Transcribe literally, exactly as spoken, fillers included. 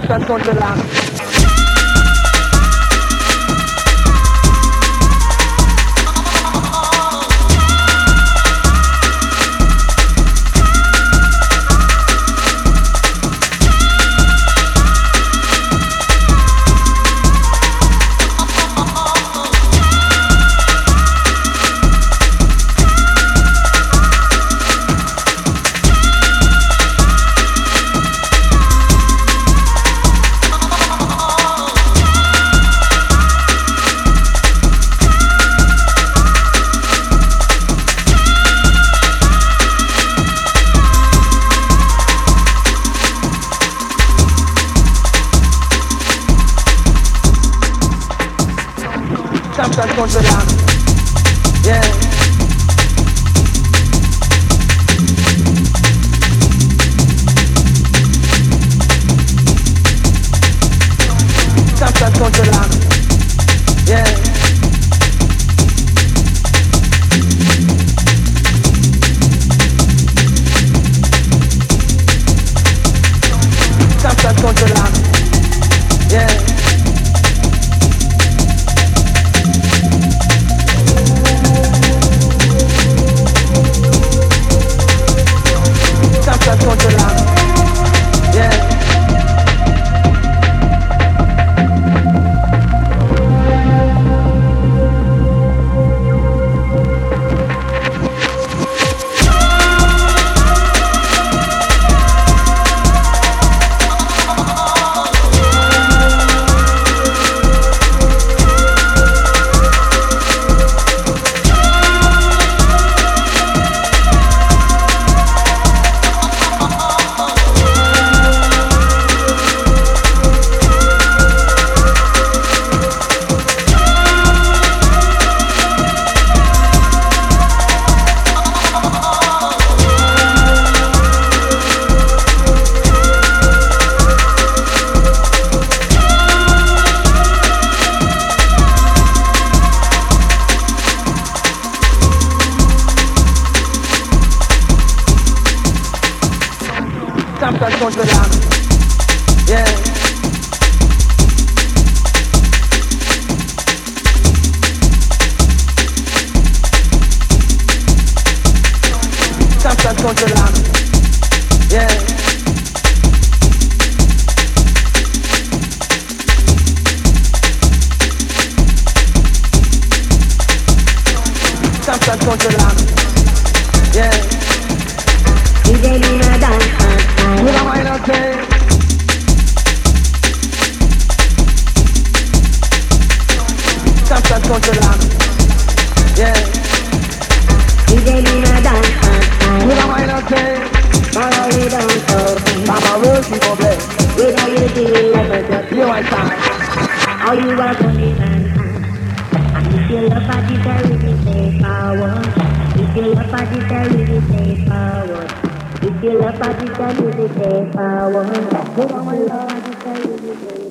Samsung controller. Samsung controller. Yeah. Samsung controller. Yeah. Samsung controller. Yeah. Samsung controller. Yeah. Samsung controller. Yeah. Samsung controller. Yeah. D J Luna dance. What am I not saying? Samsung controller. Yeah. D J Luna dance. What am I not saying? Mama, we don't talk. Mama, we'll keep on playing. We don't use the level. You ain't fine. All you want to be mankind. If you love party, there is a safe power. If you love party, there is a safe power. If you love party, there is a safe power. If you love party, there is a safe power.